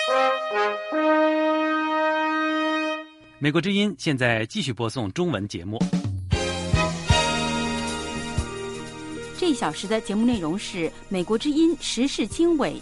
美国之音现在继续播送中文节目。 这一小时的节目内容是美国之音时事经纬。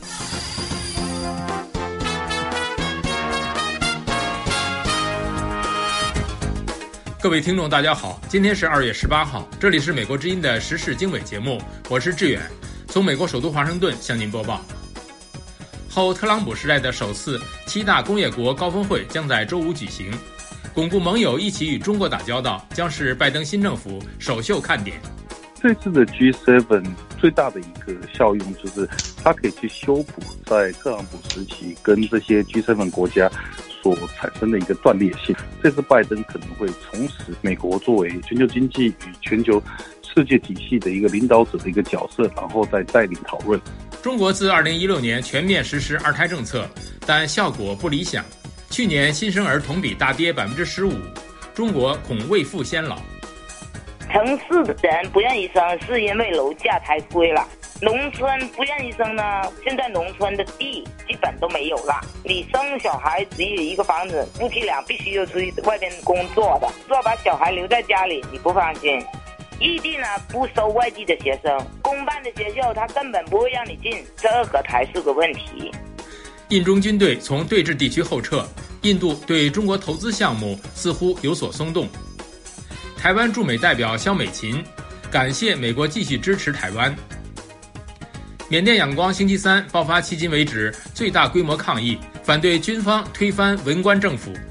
各位听众大家好，今天是2月18号，这里是美国之音的时事经纬节目，我是志远，从美国首都华盛顿向您播报。后特朗普时代的首次7大工业国高峰会将在周五举行，巩固盟友一起与中国打交道将是拜登新政府首秀看点。 这次的 G7 最大的一个效用就是它可以去修补在特朗普时期跟这些 G7 国家所产生的一个断裂性。这次拜登可能会重拾美国作为全球经济与全球世界体系的一个领导者的一个角色，然后再带领讨论。 中国自2016年全面实施2胎政策，但效果不理想。去年新生儿同比大跌15%，中国恐未富先老。 城市的人不愿意生，是因为楼价太贵了。农村不愿意生呢，现在农村的地基本都没有了。你生小孩只有一个房子，夫妻俩必须要出去外边工作的，说把小孩留在家里，你不放心。异地呢不收外地的学生，公办的学校他根本不会让你进，这个才是个问题。 印中军队从对峙地区后撤，印度对中国投资项目似乎有所松动。台湾驻美代表萧美琴感谢美国继续支持台湾。缅甸仰光星期三爆发迄今为止最大规模抗议，反对军方推翻文官政府。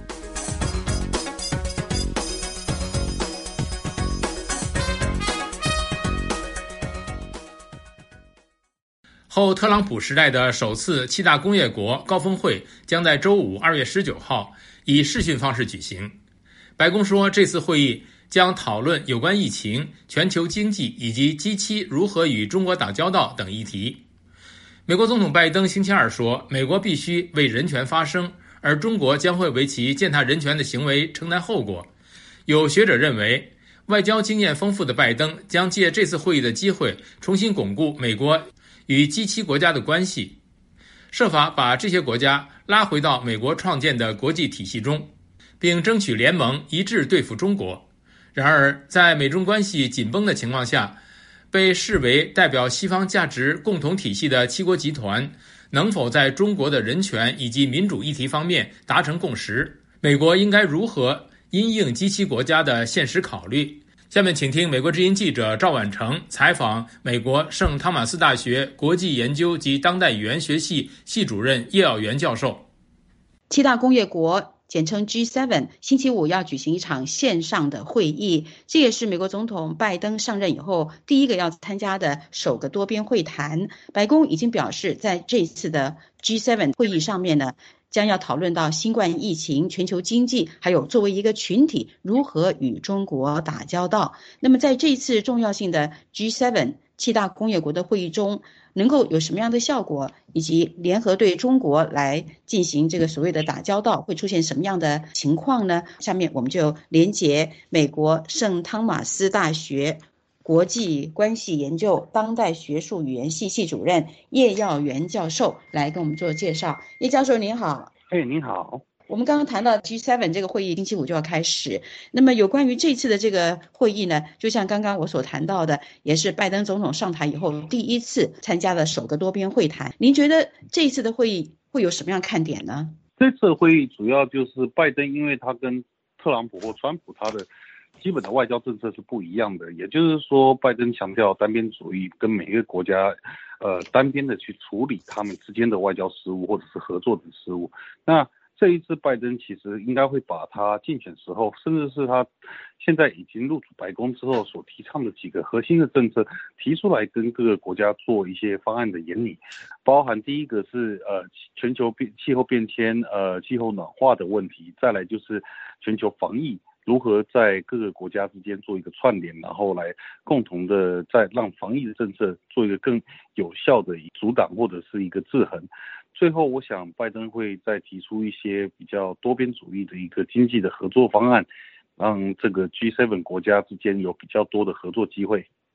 后特朗普时代的首次7大工业国高峰会将在周五2月19号以视讯方式举行。白宫说，这次会议将讨论有关疫情、全球经济以及G7如何与中国打交道等议题。美国总统拜登星期二说，美国必须为人权发声，而中国将会为其践踏人权的行为承担后果。有学者认为，外交经验丰富的拜登将借这次会议的机会重新巩固美国与G7国家的关系，设法把这些国家拉回到美国创建的国际体系中，并争取联盟一致对付中国。然而，在美中关系紧绷的情况下，被视为代表西方价值共同体系的7国集团能否在中国的人权以及民主议题方面达成共识？美国应该如何因应G7国家的现实考虑？下面请听美国之音记者赵婉成采访美国圣汤马斯大学国际研究及当代语言学系系主任叶耀元教授。 7大工业国简称 G7 星期五要举行一场线上的会议，这也是美国总统拜登上任以后第一个要参加的首个多边会谈。白宫已经表示，在这次的 G7 会议上面呢，将要讨论到新冠疫情、全球经济，还有作为一个群体如何与中国打交道。那么在这一次重要性的 G7 7大工业国的会议中，能够有什么样的效果，以及联合对中国来进行这个所谓的打交道会出现什么样的情况呢？下面我们就连结美国圣汤马斯大学国际关系研究当代学术语言系系主任叶耀元教授来跟我们做介绍。叶教授您好。 您好。 我们刚刚谈到 G7 这个会议星期五就要开始，那么有关于这次的这个会议呢，就像刚刚我所谈到的，也是拜登总统上台以后第一次参加了首个多边会谈。您觉得这一次的会议会有什么样看点呢？ 这次的会议主要就是拜登，因为他跟特朗普或川普他的基本的外交政策是不一样的，也就是说拜登强调单边主义，跟每一个国家单边的去处理他们之间的外交事务或者是合作的事务。那这一次拜登其实应该会把他竞选时候，甚至是他现在已经入主白宫之后所提倡的几个核心的政策提出来，跟各个国家做一些方案的研拟，包含第一个是全球气候变迁气候暖化的问题，再来就是全球防疫如何在各个国家之间做一个串联，然后来共同的再让防疫的政策做一个更有效的阻挡或者是一个制衡。最后我想拜登会再提出一些比较多边主义的一个经济的合作方案，让这个 G7 国家之间有比较多的合作机会。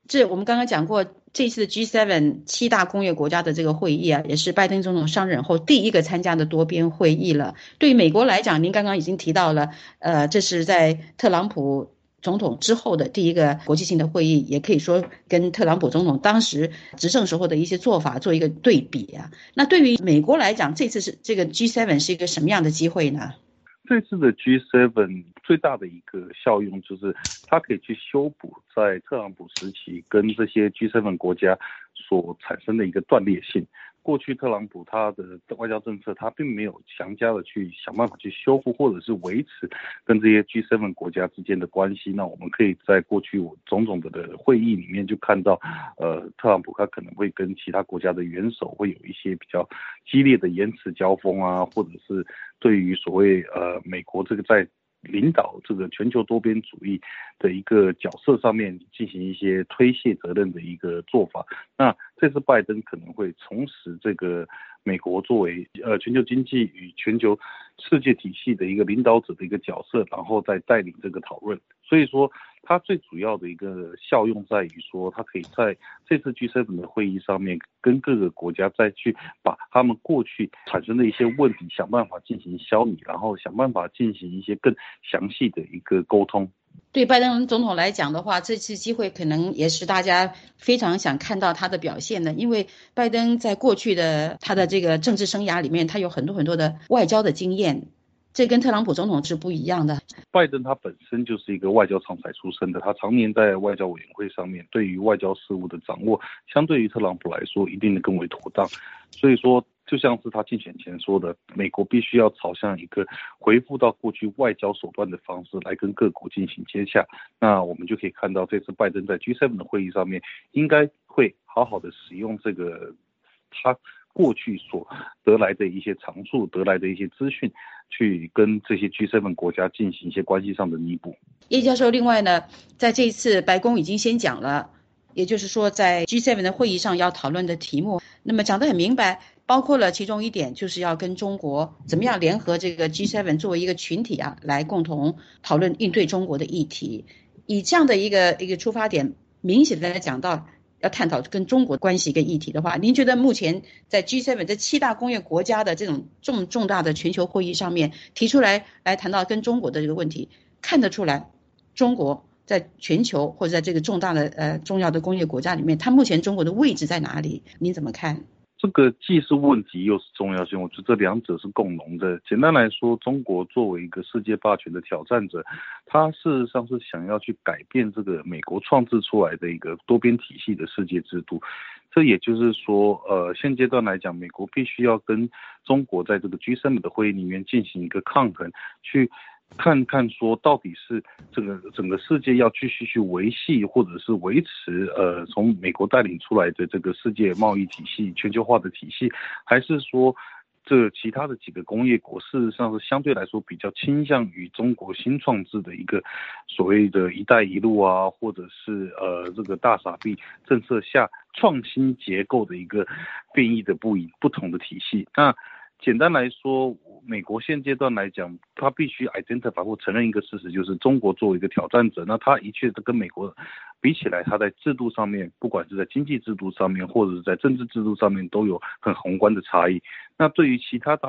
这我们刚刚讲过，这次的 G7 7大工业国家的这个会议啊，也是拜登总统上任后第一个参加的多边会议了。对于美国来讲，您刚刚已经提到了，这是在特朗普总统之后的第一个国际性的会议，也可以说跟特朗普总统当时执政时候的一些做法做一个对比啊。那对于美国来讲，这次是这个 G7 是一个什么样的机会呢？ 这次的 G7 最大的一个效用就是它可以去修补在特朗普时期跟这些 G7 国家所产生的一个断裂性。过去特朗普他的外交政策，他并没有强加的去想办法去修复或者是维持跟这些 G7 国家之间的关系。那我们可以在过去种种的会议里面就看到，特朗普他可能会跟其他国家的元首会有一些比较激烈的言辞交锋啊，或者是对于所谓美国这个在领导这个全球多边主义的一个角色上面进行一些推卸责任的一个做法。那这次拜登可能会重拾这个美国作为全球经济与全球世界体系的一个领导者的一个角色，然后再带领这个讨论。所以说它最主要的一个效用在于说，它可以在这次 G7 的会议上面跟各个国家再去把他们过去产生的一些问题想办法进行消弭，然后想办法进行一些更详细的一个沟通。 对拜登总统来讲的话，这次机会可能也是大家非常想看到他的表现的，因为拜登在过去的他的这个政治生涯里面，他有很多很多的外交的经验，这跟特朗普总统是不一样的。 拜登他本身就是一个外交常才出身的，他常年在外交委员会上面，对于外交事务的掌握，相对于特朗普来说，一定的更为妥当。所以说，就像是他竞选前说的，美国必须要朝向一个回复到过去外交手段的方式来跟各国进行接洽。那我们就可以看到，这次拜登在 G7 的会议上面，应该会好好的使用这个他过去所得来的一些长处，得来的一些资讯，去跟这些 G7 国家进行一些关系上的弥补。 叶教授，另外呢，在这一次白宫已经先讲了，也就是说在 G7 的会议上要讨论的题目，那么讲得很明白，包括了其中一点就是要跟中国怎么样联合这个 G7 作为一个群体啊，来共同讨论应对中国的议题。以这样的一个出发点，明显的来讲到要探讨跟中国关系跟议题的话，您觉得目前在 G7 这7大工业国家的这种重大的全球会议上面提出来谈到跟中国的这个问题，看得出来中国在全球或者在这个重大的重要的工业国家里面，它目前中国的位置在哪里？您怎么看？ 这个既是问题又是重要性，我觉得这两者是共荣的。简单来说，中国作为一个世界霸权的挑战者，它事实上是想要去改变这个美国创制出来的一个多边体系的世界制度。这也就是说，现阶段来讲，美国必须要跟中国在这个 G7 的会议里面进行一个抗衡，去看看说到底是这个整个世界要继续去维系或者是维持从美国带领出来的这个世界贸易体系全球化的体系，还是说这其他的几个工业国事实上是相对来说比较倾向于中国新创制的一个所谓的一带一路啊，或者是这个大傻逼政策下创新结构的一个变异的不同的体系。那简单来说，美国现阶段来讲，他必须 identify 或承认一个事实，就是中国作为一个挑战者，那他的确跟美国比起来，他在制度上面，不管是在经济制度上面，或者是在政治制度上面，都有很宏观的差异。那对于其他的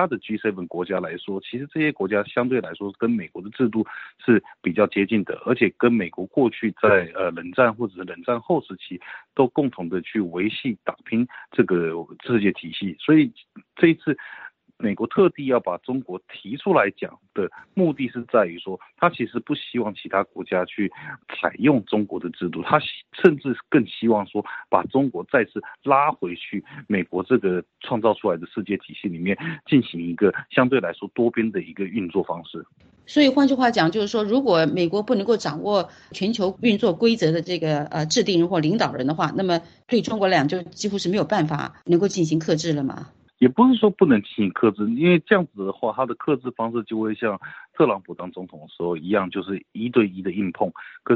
G7 国家来说，其实这些国家相对来说跟美国的制度是比较接近的，而且跟美国过去在冷战或者是冷战后时期都共同的去维系打拼这个世界体系。所以这一次美国特地要把中国提出来讲的目的是在于说，他其实不希望其他国家去采用中国的制度，他甚至更希望说把中国再次拉回去美国这个创造出来的世界体系里面，进行一个相对来说多边的一个运作方式。 所以换句话讲，就是说，如果美国不能够掌握全球运作规则的这个制定人或领导人的话，那么对中国来讲就几乎是没有办法能够进行克制了嘛。 也不是说不能进行克制，因为这样子的话，他的克制方式就会像特朗普当总统的时候一样，就是1对1的硬碰。可是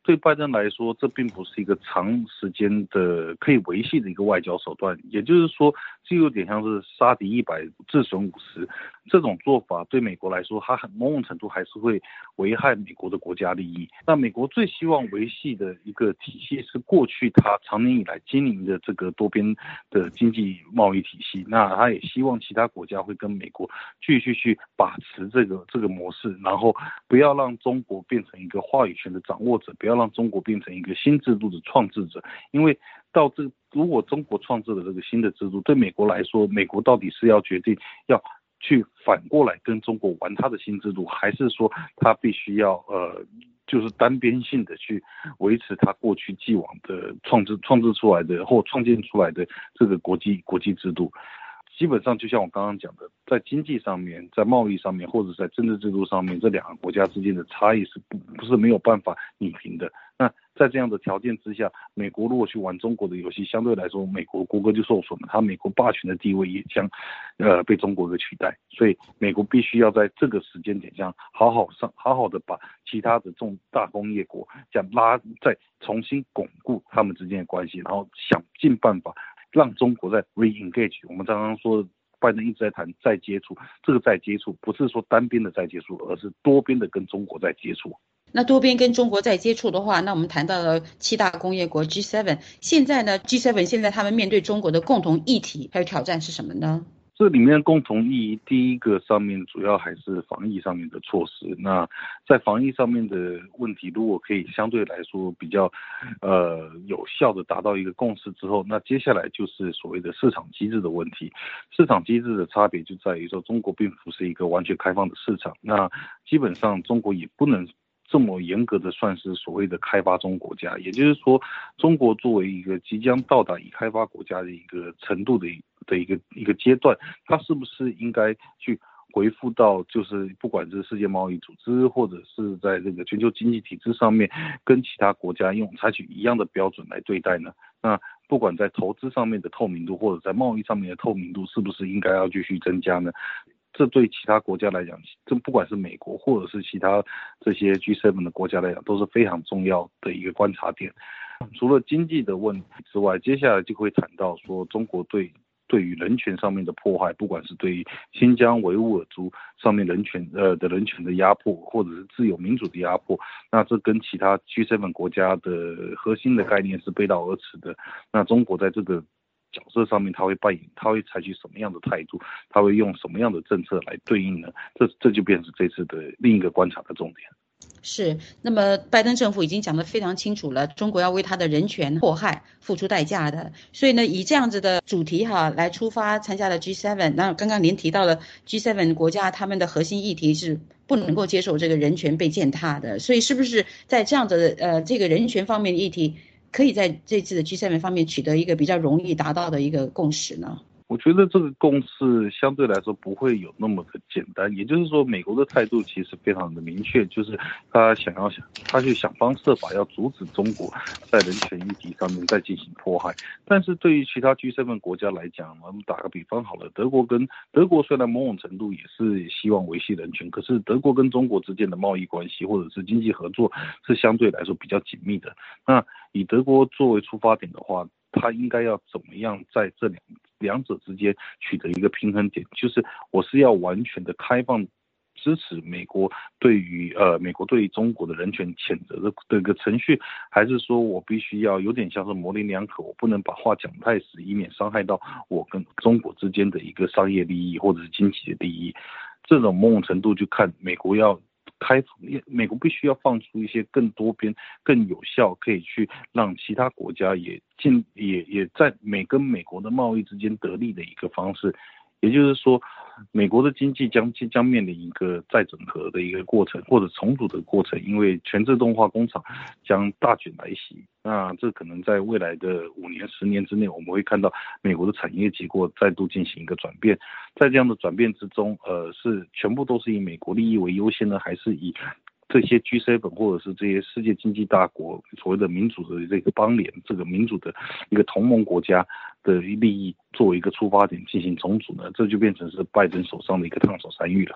对拜登来说，这并不是一个长时间的可以维系的一个外交手段，也就是说，这有点像是杀敌100自损50，这种做法对美国来说，它某种程度还是会危害美国的国家利益。那美国最希望维系的一个体系是过去它长年以来经营的这个多边的经济贸易体系，那他也希望其他国家会跟美国继续去把持这个模式，然后不要让中国变成一个话语权的掌握者，不要让中国变成一个新制度的创制者。因为如果中国创制了这个新的制度，对美国来说，美国到底是要决定要去反过来跟中国玩他的新制度，还是说他必须要就是单边性的去维持他过去既往的创制出来的或创建出来的这个国际制度。基本上就像我刚刚讲的，在经济上面，在贸易上面，或者在政治制度上面，这两个国家之间的差异是不是没有办法弭平的。那在这样的条件之下，美国如果去玩中国的游戏，相对来说美国国格就受损了，它美国霸权的地位也将被中国给取代。所以美国必须要在这个时间点上好好的把其他的大工业国再重新巩固他们之间的关系，然后想尽办法让中国在 re-engage。 我们刚刚说拜登一直在谈再接触，这个再接触不是说单边的再接触，而是多边的跟中国再接触。 那多边跟中国在接触的话，那我们谈到了7大工业国 G7， 现在呢 G7 现在他们面对中国的共同议题还有挑战是什么呢？ 这里面共同意义，第一个上面主要还是防疫上面的措施。那在防疫上面的问题，如果可以相对来说比较有效的达到一个共识之后，那接下来就是所谓的市场机制的问题。市场机制的差别就在于说，中国并不是一个完全开放的市场，那基本上中国也不能这么严格的算是所谓的开发中国家，也就是说，中国作为一个即将到达已开发国家的一个程度的一个阶段，它是不是应该去回复到就是不管是世界贸易组织或者是在这个全球经济体制上面，跟其他国家采取一样的标准来对待呢？那不管在投资上面的透明度或者在贸易上面的透明度，是不是应该要继续增加呢？这对其他国家来讲，这不管是美国或者是其他这些 G7 的国家来讲，都是非常重要的一个观察点。除了经济的问题之外，接下来就会谈到说中国对于人权上面的迫害，不管是对于新疆维吾尔族上面人权的压迫，或者是自由民主的压迫，那这跟其他 G7 国家的核心的概念是背道而驰的。那中国在这个角色上面，他会采取什么样的态度？他会用什么样的政策来对应呢？这就变成这次的另一个观察的重点。 是，那么拜登政府已经讲得非常清楚了，中国要为他的人权迫害付出代价的。所以呢，以这样子的主题来出发参加了 G7。那刚刚您提到了 G7 国家他们的核心议题是不能够接受这个人权被践踏的，所以是不是在这样子的这个人权方面的议题，可以在这次的 G7 方面取得一个比较容易达到的一个共识呢？ 我觉得这个共识相对来说不会有那么的简单，也就是说，美国的态度其实非常的明确，就是他去想方设法要阻止中国在人权议题上面再进行迫害。但是对于其他 G7 国家来讲，我们打个比方好了，德国虽然某种程度也是希望维系人权，可是德国跟中国之间的贸易关系或者是经济合作是相对来说比较紧密的。那以德国作为出发点的话，他应该要怎么样在这两者之间取得一个平衡点，就是我是要完全的开放支持美国对于中国的人权谴责的一个程序，还是说我必须要有点像是模棱两可，我不能把话讲太死，以免伤害到我跟中国之间的一个商业利益或者是经济的利益。这种某种程度就看美国必须要放出一些更多边、更有效，可以去让其他国家也在跟美国的贸易之间得利的一个方式。也就是说，美国的经济将面临一个再整合的一个过程，或者重组的过程，因为全自动化工厂将大卷来袭。那这可能在未来的5年、10年之内，我们会看到美国的产业结构再度进行一个转变。在这样的转变之中，是全部都是以美国利益为优先呢，还是以这些 G7 或者是这些世界经济大国所谓的民主的这个邦联，这个民主的一个同盟国家的利益作为一个出发点进行重组呢？这就变成是拜登手上的一个烫手山芋了。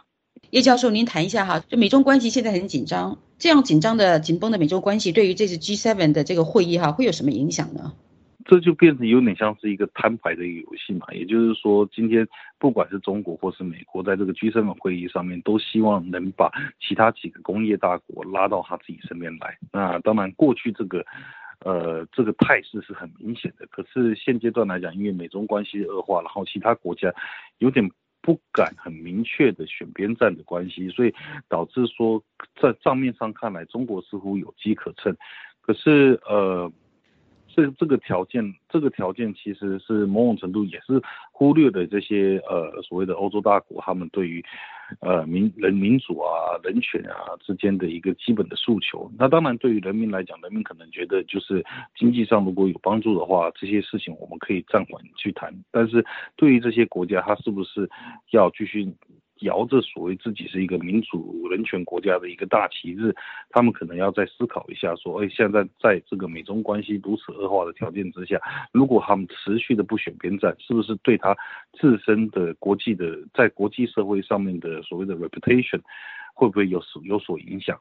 叶教授，您谈一下哈，就美中关系现在很紧张，这样紧绷的美中关系对于这次 G7 的这个会议哈，会有什么影响呢？ 这就变成有点像是一个摊牌的一个游戏嘛，也就是说，今天不管是中国或是美国，在这个 G7 会议上面，都希望能把其他几个工业大国拉到他自己身边来。那当然，过去这个态势是很明显的，可是现阶段来讲，因为美中关系恶化，然后其他国家有点不敢很明确的选边站的关系，所以导致说在账面上看来，中国似乎有机可乘，可是这个条件其实是某种程度也是忽略了这些所谓的欧洲大国他们对于民主啊人权啊之间的一个基本的诉求。那当然对于人民来讲，人民可能觉得就是经济上如果有帮助的话，这些事情我们可以暂缓去谈，但是对于这些国家，它是不是要继续摇着所谓自己是一个民主人权国家的一个大旗帜，他们可能要再思考一下说，现在在这个美中关系如此恶化的条件之下，如果他们持续的不选边站，是不是对他自身的在国际社会上面的所谓的 reputation 会不会有所影响？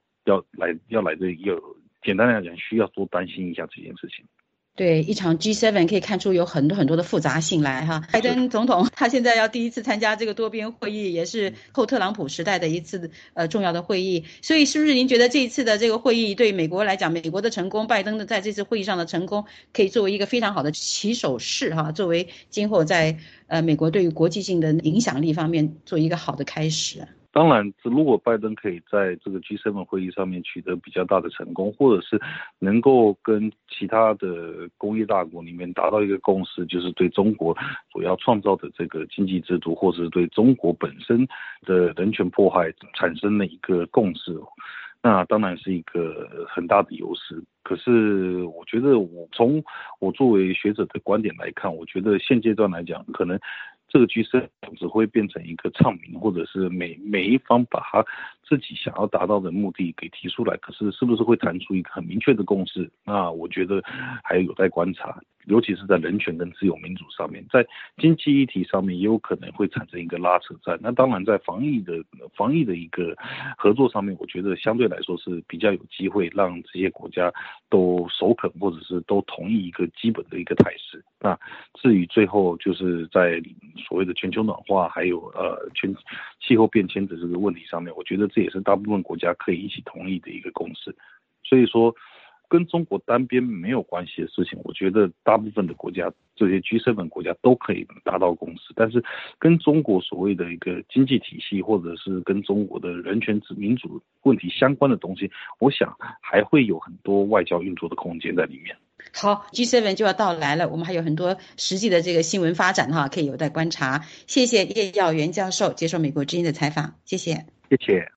简单来讲，需要多担心一下这件事情。 对，一场 G7 可以看出有很多的复杂性来哈。拜登总统他现在要第一次参加这个多边会议，也是后特朗普时代的一次重要的会议。所以是不是您觉得这一次的这个会议对美国来讲，美国的成功，拜登的在这次会议上的成功，可以作为一个非常好的起手式哈，作为今后在美国对于国际性的影响力方面做一个好的开始。 当然，如果拜登可以在这个 G7 会议上面取得比较大的成功，或者是能够跟其他的工业大国里面达到一个共识，就是对中国所要创造的这个经济制度，或者是对中国本身的人权迫害产生了一个共识，那当然是一个很大的优势。可是我觉得从我作为学者的观点来看，我觉得现阶段来讲，可能这个G7只会变成一个唱名，或者是每一方把他自己想要达到的目的给提出来，可是是不是会谈出一个很明确的共识？那我觉得还有待观察，尤其是在人权跟自由民主上面，在经济议题上面也有可能会产生一个拉扯战。那当然在防疫的一个合作上面，我觉得相对来说是比较有机会让这些国家都首肯，或者是都同意一个基本的一个态势。那至于最后就是在所谓的全球暖化还有气候变迁的这个问题上面，我觉得这也是大部分国家可以一起同意的一个共识。所以说跟中国单边没有关系的事情，我觉得大部分的国家，这些 G7 国家都可以达到共识。但是跟中国所谓的一个经济体系，或者是跟中国的人权民主问题相关的东西，我想还会有很多外交运作的空间在里面。 好， G7 就要到来了，我们还有很多实际的这个新闻发展哈，可以有待观察。谢谢叶耀元教授接受美国之音的采访，谢谢。 谢谢。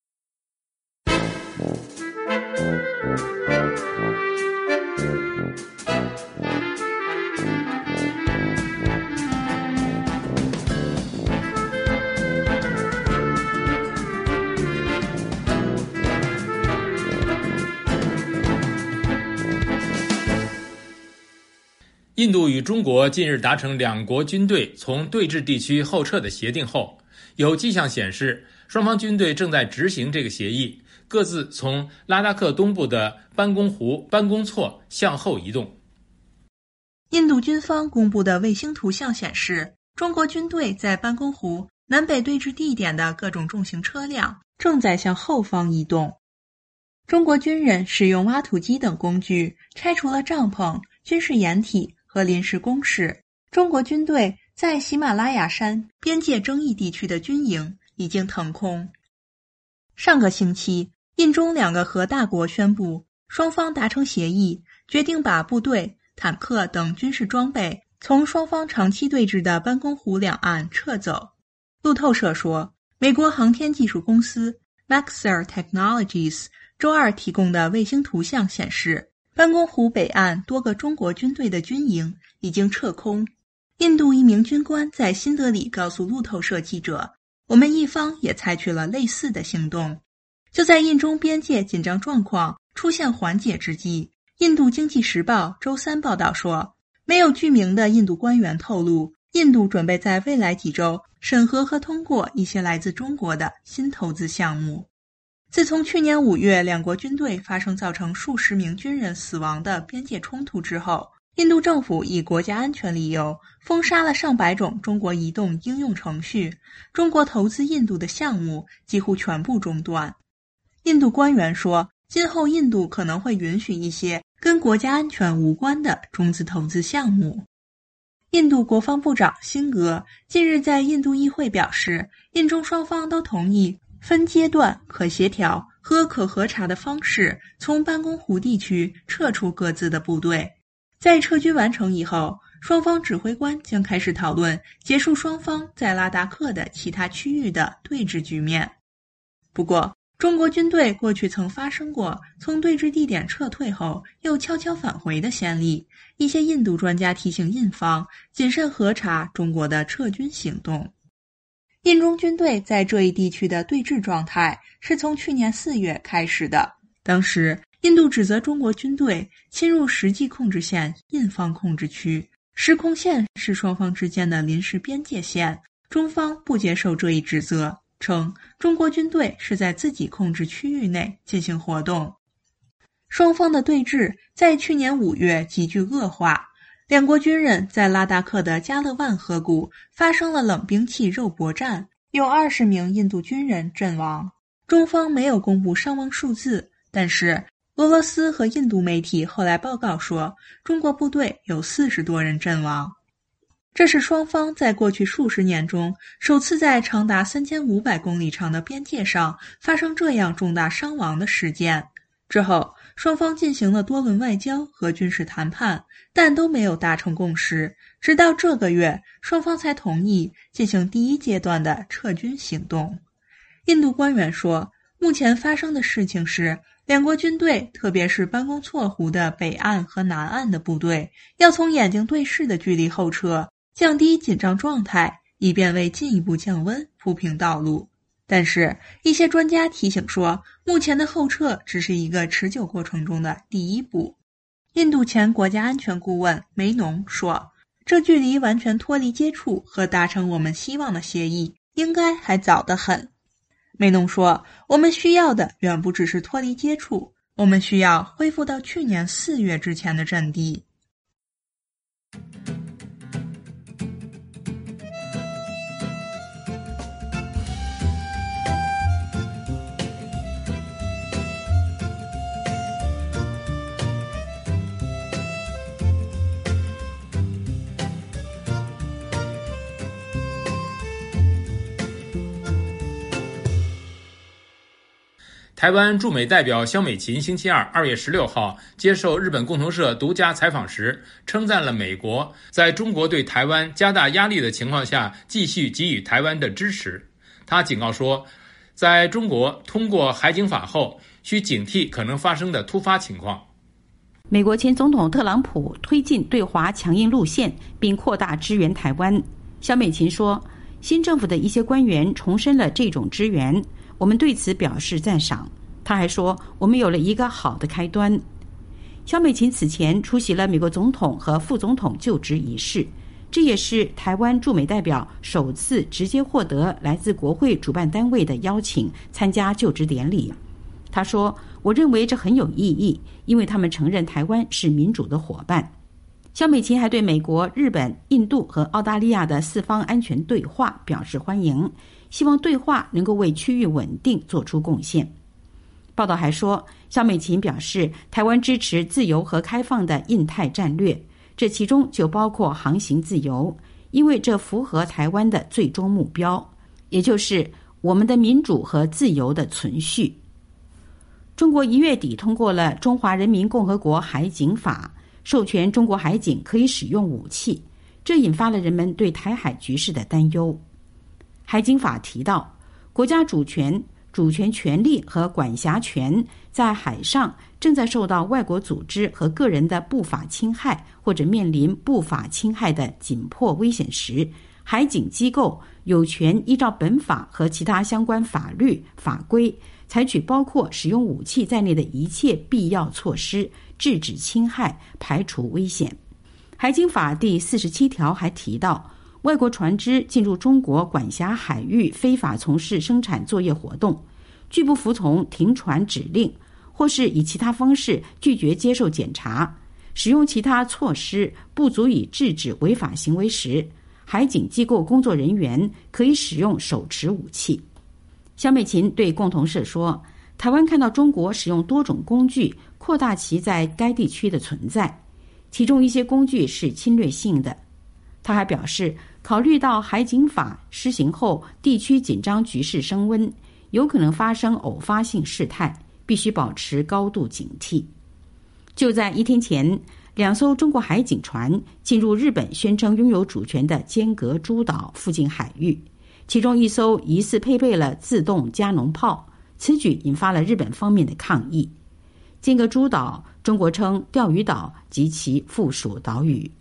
印度与中国近日达成两国军队从对峙地区后撤的协定后，有迹象显示双方军队正在执行这个协议，各自从拉达克东部的班公湖、班公错向后移动。 印度军方公布的卫星图像显示，中国军队在班公湖南北对峙地点的各种重型车辆正在向后方移动。中国军人使用挖土机等工具拆除了帐篷、军事掩体和临时工事。中国军队在喜马拉雅山边界争议地区的军营已经腾空。上个星期，印中两个核大国宣布，双方达成协议，决定把部队、坦克等军事装备从双方长期对峙的班公湖两岸撤走。路透社说，美国航天技术公司 Maxar Technologies 周二提供的卫星图像显示，班公湖北岸多个中国军队的军营已经撤空。印度一名军官在新德里告诉路透社记者，我们一方也采取了类似的行动。就在印中边界紧张状况出现缓解之际，印度经济时报周三报道说，没有具名的印度官员透露， 印度准备在未来几周审核和通过一些来自中国的新投资项目。自从去年5月两国军队发生造成数十名军人死亡的边界冲突之后，印度政府以国家安全理由封杀了上百种中国移动应用程序，中国投资印度的项目几乎全部中断。印度官员说，今后印度可能会允许一些跟国家安全无关的中资投资项目。印度国防部长辛格近日在印度议会表示，印中双方都同意分阶段、可协调和可核查的方式从班公湖地区撤出各自的部队。在撤军完成以后，双方指挥官将开始讨论结束双方在拉达克的其他区域的对峙局面。不过，中国军队过去曾发生过从对峙地点撤退后又悄悄返回的先例，一些印度专家提醒印方谨慎核查中国的撤军行动。印中军队在这一地区的对峙状态是从去年4月开始的，当时印度指责中国军队侵入实际控制线印方控制区，实控线是双方之间的临时边界线，中方不接受这一指责，称中国军队是在自己控制区域内进行活动。双方的对峙在去年5月急剧恶化，两国军人在拉达克的加勒万河谷发生了冷兵器肉搏战，有20名印度军人阵亡。中方没有公布伤亡数字，但是俄罗斯和印度媒体后来报告说，中国部队有40多人阵亡。这是双方在过去数十年中首次在长达3500公里长的边界上发生这样重大伤亡的事件。之后，双方进行了多轮外交和军事谈判，但都没有达成共识。直到这个月，双方才同意进行第一阶段的撤军行动。印度官员说，目前发生的事情是，两国军队，特别是班公错湖的北岸和南岸的部队，要从眼睛对视的距离后撤，降低紧张状态，以便为进一步降温铺平道路。但是，一些专家提醒说，目前的后撤只是一个持久过程中的第一步。印度前国家安全顾问梅农说，这距离完全脱离接触和达成我们希望的协议，应该还早得很。梅农说，我们需要的远不只是脱离接触，我们需要恢复到去年4月之前的阵地。 台湾驻美代表萧美琴星期二2月16号接受日本共同社独家采访时，称赞了美国在中国对台湾加大压力的情况下继续给予台湾的支持。他警告说，在中国通过海警法后，需警惕可能发生的突发情况。 美国前总统特朗普推进对华强硬路线，并扩大支援台湾。萧美琴说，新政府的一些官员重申了这种支援，我们对此表示赞赏。他还说，我们有了一个好的开端。萧美琴此前出席了美国总统和副总统就职仪式，这也是台湾驻美代表首次直接获得来自国会主办单位的邀请参加就职典礼。他说，我认为这很有意义，因为他们承认台湾是民主的伙伴。萧美琴还对美国、日本、印度和澳大利亚的4方安全对话表示欢迎，希望对话能够为区域稳定做出贡献。报道还说，萧美琴表示，台湾支持自由和开放的印太战略，这其中就包括航行自由，因为这符合台湾的最终目标，也就是我们的民主和自由的存续。中国1月底通过了《中华人民共和国海警法》，授权中国海警可以使用武器，这引发了人们对台海局势的担忧。海警法提到，国家主权权利和管辖权在海上正在受到外国组织和个人的不法侵害或者面临不法侵害的紧迫危险时，海警机构有权依照本法和其他相关法律法规，采取包括使用武器在内的一切必要措施，制止侵害，排除危险。海警法第47条还提到， 外国船只进入中国管辖海域非法从事生产作业活动，拒不服从停船指令，或是以其他方式拒绝接受检查，使用其他措施不足以制止违法行为时，海警机构工作人员可以使用手持武器。萧美琴对共同社说，台湾看到中国使用多种工具扩大其在该地区的存在，其中一些工具是侵略性的。他还表示，考虑到海警法施行后地区紧张局势升温，有可能发生偶发性事态，必须保持高度警惕。就在1天前，2艘中国海警船进入日本宣称拥有主权的尖阁诸岛附近海域，其中一艘疑似配备了自动加农炮，此举引发了日本方面的抗议。尖阁诸岛中国称钓鱼岛及其附属岛屿。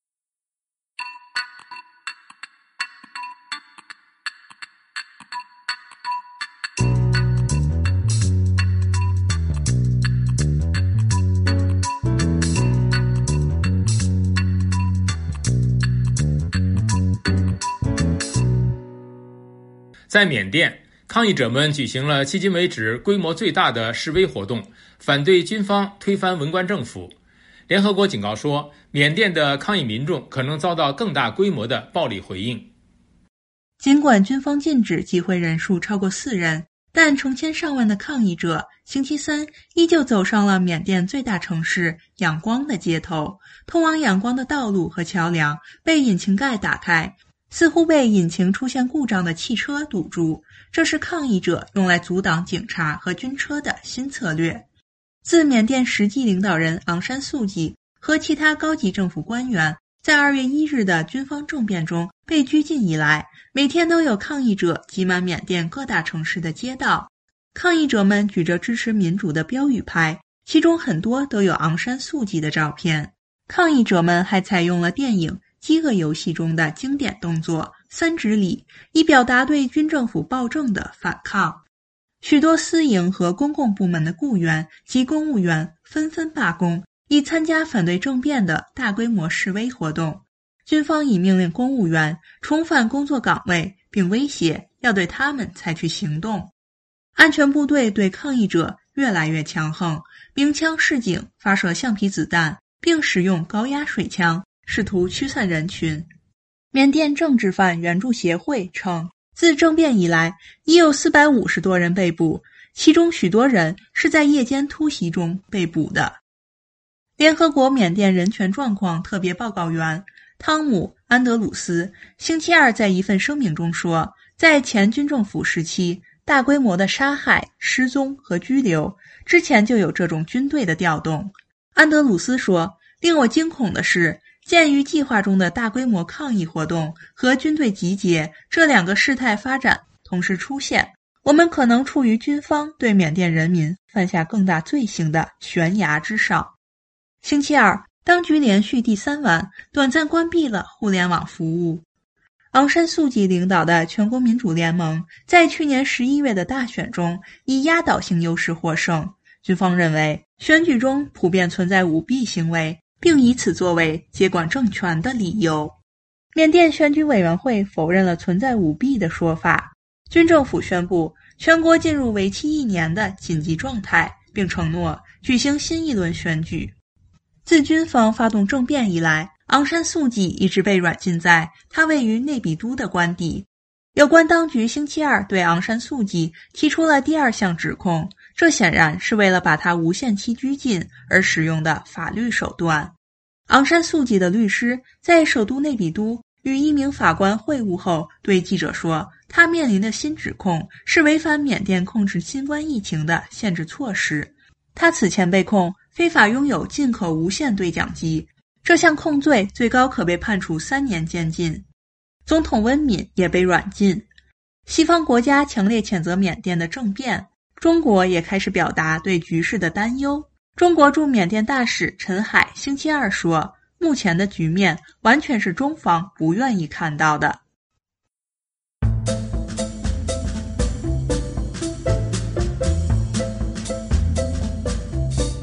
在缅甸，抗议者们举行了迄今为止规模最大的示威活动，反对军方推翻文官政府。联合国警告说，缅甸的抗议民众可能遭到更大规模的暴力回应。 尽管军方禁止集会人数超过4人，但成千上万的抗议者星期三依旧走上了缅甸最大城市仰光的街头。通往仰光的道路和桥梁被引擎盖打开，似乎被引擎出现故障的汽车堵住，这是抗议者用来阻挡警察和军车的新策略。自缅甸实际领导人昂山素季和其他高级政府官员在2月1日的军方政变中被拘禁以来，每天都有抗议者挤满缅甸各大城市的街道。抗议者们举着支持民主的标语牌，其中很多都有昂山素季的照片。抗议者们还采用了电影《饥饿游戏》中的经典动作3指礼，以表达对军政府暴政的反抗。许多私营和公共部门的雇员及公务员纷纷罢工，以参加反对政变的大规模示威活动。军方已命令公务员重返工作岗位，并威胁要对他们采取行动。安全部队对抗议者越来越强横，鸣枪示警，发射橡皮子弹，并使用高压水枪，试图驱散人群。缅甸政治犯援助协会称，自政变以来，已有450多人被捕，其中许多人是在夜间突袭中被捕的。联合国缅甸人权状况特别报告员汤姆·安德鲁斯星期二在一份声明中说，在前军政府时期，大规模的杀害、失踪和拘留，之前就有这种军队的调动。安德鲁斯说，令我惊恐的是，鉴于计划中的大规模抗议活动和军队集结这2个事态发展同时出现，我们可能处于军方对缅甸人民犯下更大罪行的悬崖之上。星期二，当局连续第3晚短暂关闭了互联网服务。昂山素季领导的全国民主联盟在去年11月的大选中以压倒性优势获胜。军方认为选举中普遍存在舞弊行为，并以此作为接管政权的理由。缅甸选举委员会否认了存在舞弊的说法。军政府宣布全国进入为期1年的紧急状态，并承诺举行新一轮选举。自军方发动政变以来，昂山素季一直被软禁在他位于内比都的官邸。有关当局星期二对昂山素季提出了第2项指控，这显然是为了把他无限期拘禁而使用的法律手段。昂山素季的律师在首都内比都与一名法官会晤后对记者说，他面临的新指控是违反缅甸控制新冠疫情的限制措施。他此前被控非法拥有进口无线对讲机，这项控罪最高可被判处3年监禁。总统温敏也被软禁。西方国家强烈谴责缅甸的政变，中国也开始表达对局势的担忧。中国驻缅甸大使陈海星期二说，目前的局面完全是中方不愿意看到的。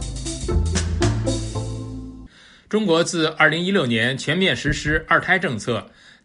中国自2016年全面实施2胎政策，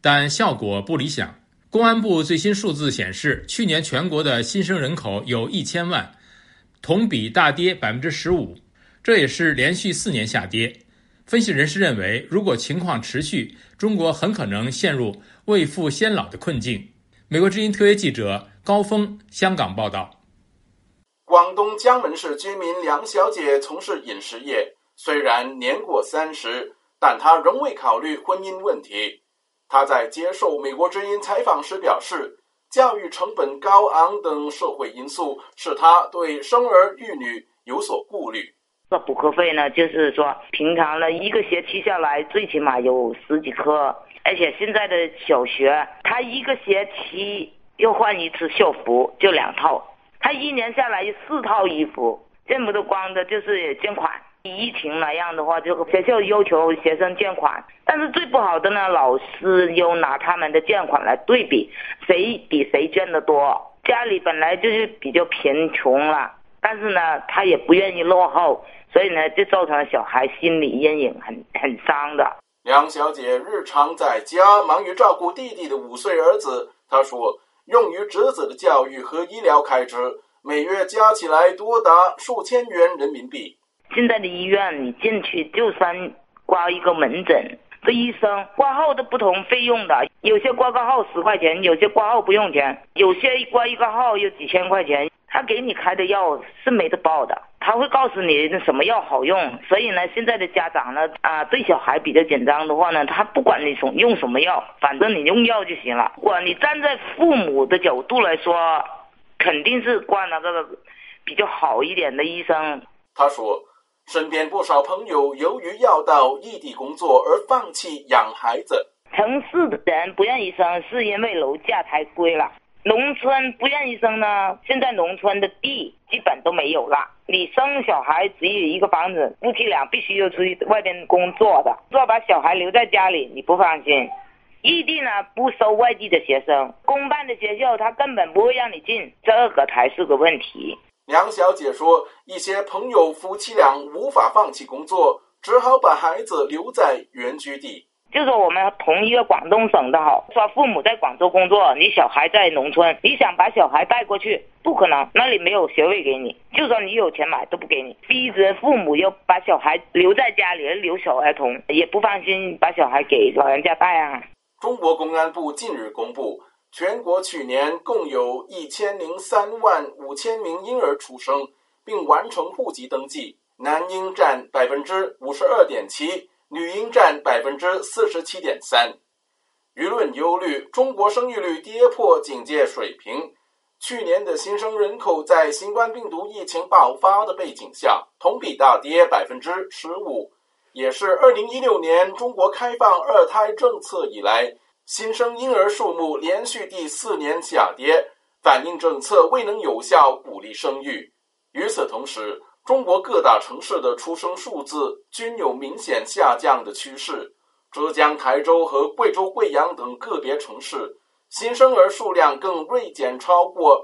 但效果不理想。公安部最新数字显示，去年全国的新生人口有1000万，同比大跌 15%， 这也是连续4年下跌。分析人士认为，如果情况持续，中国很可能陷入未富先老的困境。美国之音特约记者高峰香港报道。 广东江门市居民梁小姐从事饮食业，虽然年过30，但她仍未考虑婚姻问题。她在接受美国之音采访时表示，教育成本高昂等社会因素使她对生儿育女有所顾虑。 这补课费呢，就是说平常呢一个学期下来最起码有10几科，而且现在的小学他一个学期又换一次校服，就2套，他1年下来4套衣服，见不得光的就是捐款。疫情那样的话，就学校要求学生捐款，但是最不好的呢，老师又拿他们的捐款来对比，谁比谁捐得多。家里本来就是比较贫穷了，但是呢他也不愿意落后，所以呢就造成了小孩心理阴影很伤的。 梁小姐日常在家忙于照顾弟弟的5岁儿子，她说用于侄子的教育和医疗开支每月加起来多达数千元人民币。 现在的医院你进去就算挂一个门诊，这医生挂号的不同费用的，有些挂个号10块钱，有些挂号不用钱，有些挂一个号有几千块钱。他给你开的药是没得报的，他会告诉你什么药好用。所以呢，现在的家长呢对小孩比较紧张的话呢，他不管你用什么药，反正你用药就行了。如果你站在父母的角度来说，肯定是挂那个比较好一点的医生。 他说身边不少朋友由于要到异地工作而放弃养孩子。 城市的人不愿意生，是因为楼价太贵了。农村不愿意生呢，现在农村的地基本都没有了。你生小孩只有一个房子，夫妻俩必须要出去外边工作的，说把小孩留在家里你不放心。异地呢不收外地的学生，公办的学校他根本不会让你进，这个才是个问题。 梁小姐说，一些朋友夫妻俩无法放弃工作，只好把孩子留在原居地。 就说我们同一个广东省的好，说父母在广州工作，你小孩在农村，你想把小孩带过去不可能，那里没有学位给你，就算你有钱买都不给你，逼着父母要把小孩留在家里，留小儿童，也不放心把小孩给老人家带啊。 中国公安部近日公布，全国去年共有1003万5千名婴儿出生并完成户籍登记，男婴占 52.7%， 女婴占 47.3%。 舆论忧虑中国生育率跌破警戒水平。去年的新生人口在新冠病毒疫情爆发的背景下同比大跌 15%， 也是2016年中国开放2胎政策以来新生婴儿数目连续第4年下跌，反映政策未能有效鼓励生育。与此同时，中国各大城市的出生数字均有明显下降的趋势。浙江台州和贵州贵阳等个别城市新生儿数量更锐减超过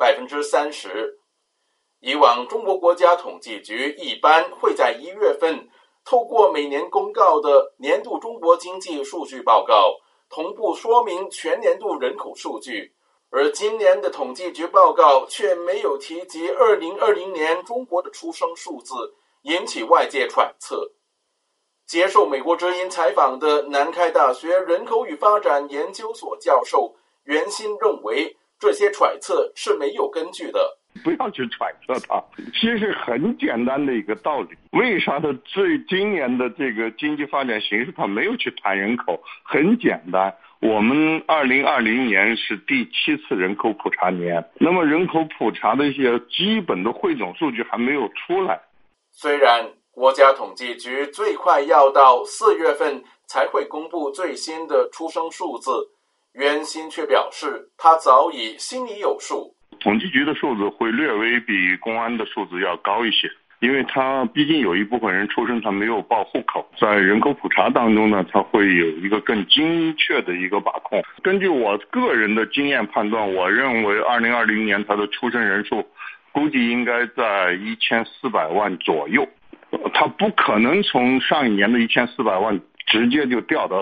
30%。 以往中国国家统计局一般会在1月份透过每年公告的年度中国经济数据报告同步说明全年度人口数据，而今年的统计局报告却没有提及2020年中国的出生数字，引起外界揣测。接受美国之音采访的南开大学人口与发展研究所教授袁鑫认为，这些揣测是没有根据的。 不要去揣测它，其实很简单的一个道理。为啥呢？今年的这个经济发展形势它没有去谈人口，很简单。我们2020年是第7次人口普查年，那么人口普查的一些基本的汇总数据还没有出来。 虽然国家统计局最快要到4月份才会公布最新的出生数字，袁鑫却表示他早已心里有数。 统计局的数字会略微比公安的数字要高一些，因为它毕竟有一部分人出生他没有报户口，在人口普查当中呢，它会有一个更精确的一个把控。根据我个人的经验判断，我认为2020年它的出生人数估计应该在1400万左右，它不可能从上一年的1400万直接就掉到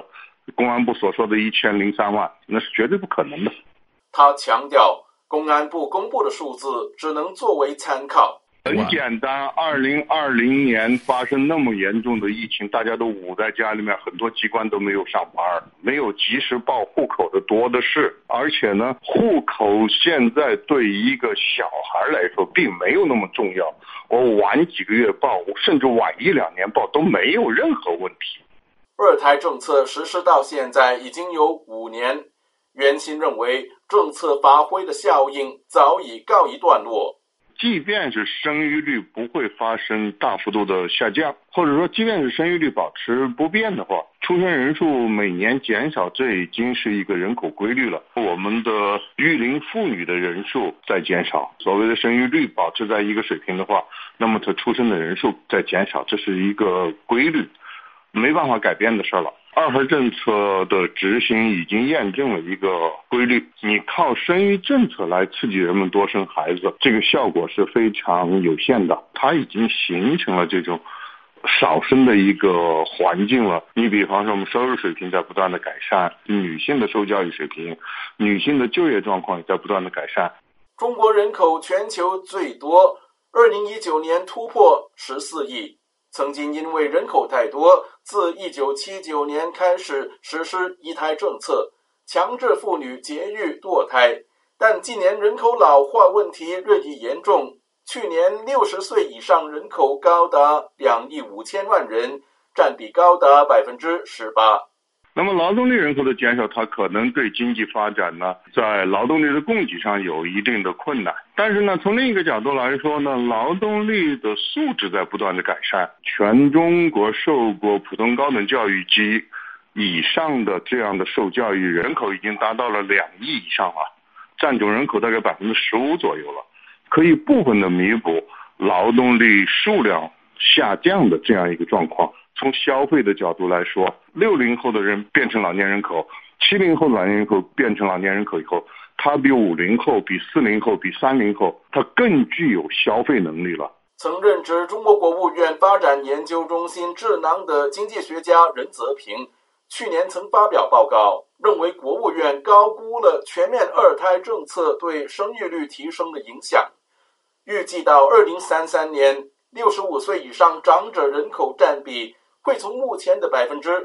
公安部所说的1003万，那是绝对不可能的。 他强调，公安部公布的数字只能作为参考。 很简单，2020年发生那么严重的疫情，大家都捂在家里面，很多机关都没有上班，没有及时报户口的多的是。而且呢，户口现在对一个小孩来说并没有那么重要，我晚几个月报，甚至晚1-2年报都没有任何问题。 二胎政策实施到现在已经有5年，袁新认为政策发挥的效应早已告一段落。 即便是生育率不会发生大幅度的下降，或者说即便是生育率保持不变的话，出生人数每年减少，这已经是一个人口规律了。我们的育龄妇女的人数在减少，所谓的生育率保持在一个水平的话，那么它出生的人数在减少，这是一个规律，没办法改变的事了。二孩政策的执行已经验证了一个规律，你靠生育政策来刺激人们多生孩子，这个效果是非常有限的。它已经形成了这种少生的一个环境了。你比方说我们收入水平在不断的改善，女性的受教育水平，女性的就业状况也在不断的改善。 中国人口全球最多，2019年突破14亿。曾经因为人口太多，自1979年开始实施一胎政策，强制妇女节育堕胎。但近年人口老化问题日益严重，去年60岁以上人口高达2亿5千万人，占比高达18%。 那么劳动力人口的减少，它可能对经济发展呢，在劳动力的供给上有一定的困难。但是呢，从另一个角度来说呢，劳动力的素质在不断的改善。全中国受过普通高等教育及以上的这样的受教育人口已经达到了2亿以上了，占总人口大概15%左右了，可以部分的弥补劳动力数量下降的这样一个状况。从消费的角度来说，60后的人变成老年人口，70后的老年人口变成老年人口以后，他比50后、比40后、比30后，他更具有消费能力了。 曾任职中国国务院发展研究中心智囊的经济学家任泽平，去年曾发表报告，认为国务院高估了全面二胎政策对生育率提升的影响。预计到2033年，65岁以上长者人口占比会从目前的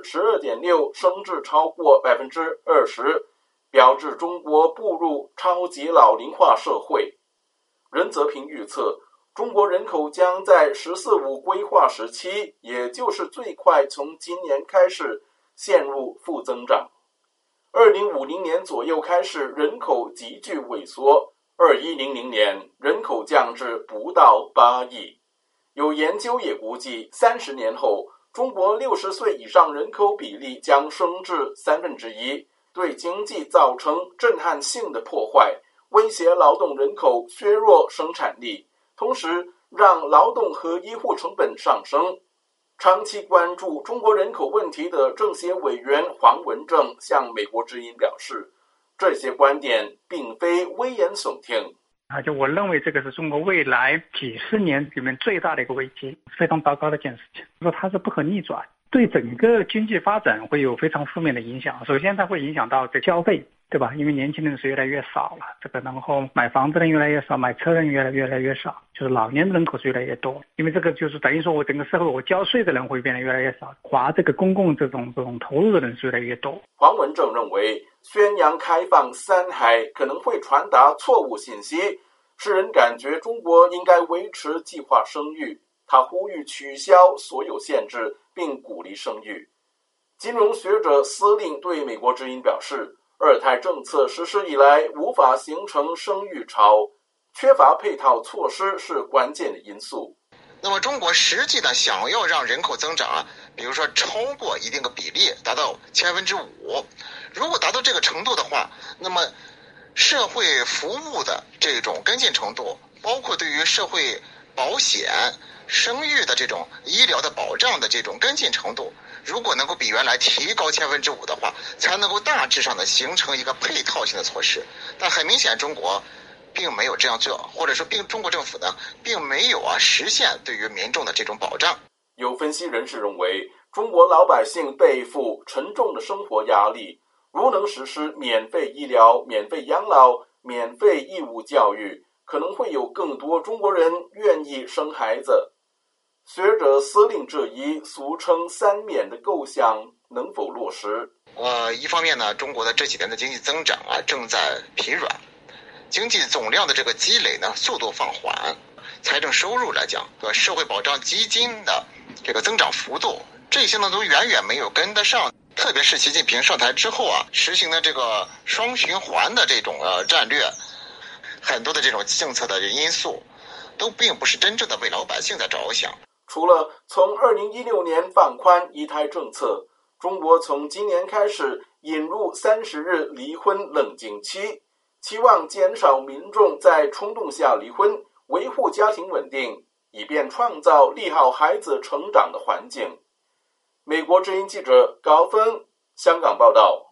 12.6%升至超过20%，标志中国步入超级老龄化社会。任泽平预测，中国人口将在“十四五”规划时期，也就是最快从今年开始陷入负增长。2050年左右开始人口急剧萎缩，2100年人口降至不到8亿。有研究也估计，30年后中国60岁以上人口比例将升至1/3，对经济造成震撼性的破坏，威胁劳动人口，削弱生产力，同时让劳动和医护成本上升。长期关注中国人口问题的政协委员黄文正向美国之音表示，这些观点并非危言耸听。 就我认为这个是中国未来几十年里面最大的一个危机，非常糟糕的一件事情。说它是不可逆转，对整个经济发展会有非常负面的影响。首先它会影响到这消费，对吧？因为年轻人是越来越少了，然后买房子的人越来越少，买车的人越来越少，就是老年人口是越来越多。因为这个就是等于说我整个社会我交税的人会变得越来越少，花这个公共这种投入的人是越来越多。 黄文正认为，宣扬开放3孩可能会传达错误信息，使人感觉中国应该维持计划生育。他呼吁取消所有限制，并鼓励生育。金融学者司令对美国之音表示，二胎政策实施以来无法形成生育潮，缺乏配套措施是关键的因素。 那么中国实际呢，想要让人口增长比如说超过一定的比例，达到5%，如果达到这个程度的话，那么社会服务的这种跟进程度，包括对于社会保险、生育的这种医疗的保障的这种跟进程度，如果能够比原来提高5%的话，才能够大致上的形成一个配套性的措施。但很明显，中国并没有这样做，或者说中国政府呢，并没有实现对于民众的这种保障。 有分析人士认为， 中国老百姓背负沉重的生活压力，如能实施免费医疗、免费养老、免费义务教育，可能会有更多中国人愿意生孩子。学者司令质疑俗称三免的构想能否落实。 一方面呢，中国的这几年的经济增长正在疲软，经济总量的这个积累呢速度放缓，财政收入来讲，社会保障基金的这个增长幅度，这些呢都远远没有跟得上。特别是习近平上台之后实行的这个双循环的这种战略，很多的这种政策的因素都并不是真正的为老百姓在着想。 除了从2016年放宽一胎政策，中国从今年开始引入30日离婚冷静期，期望减少民众在冲动下离婚，维护家庭稳定，以便创造利好孩子成长的环境。美国之音记者高峰，香港报道。